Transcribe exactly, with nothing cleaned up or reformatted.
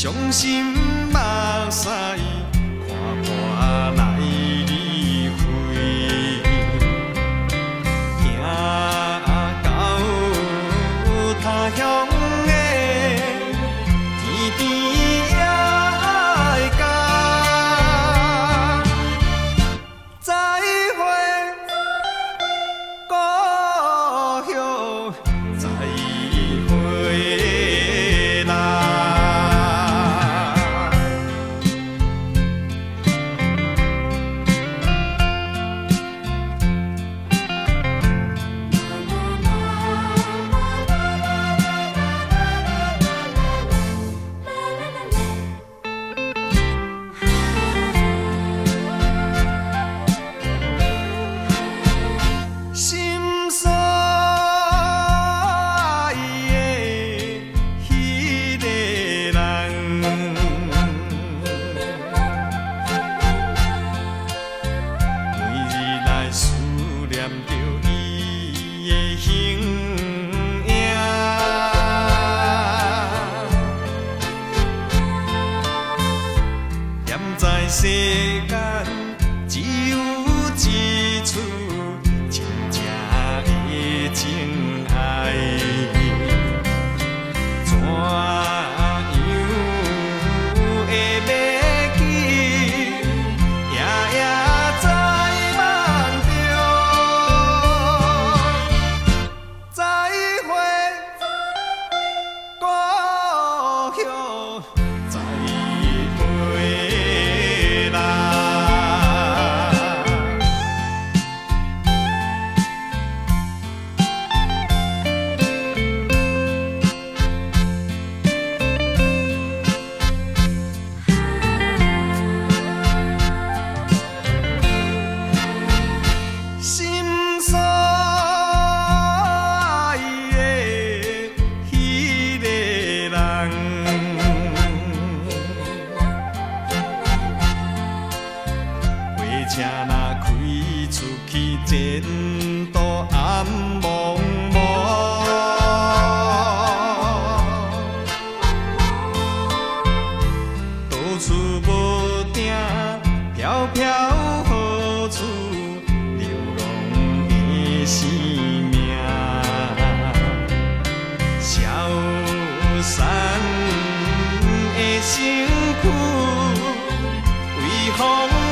伤心目屎看看来离开，行到他乡的天边也会到。再会，故乡，再会啦。心所爱的迄个人，每日来思念着伊的形影，念在世间只有一处。真正的情爱，怎样会忘记？夜夜在梦中，再会，故乡，再会啦。心所爱的迄个人，火车若开出去，前途暗茫茫。到处无定，飘飘何处？生命，消散的身躯，微风。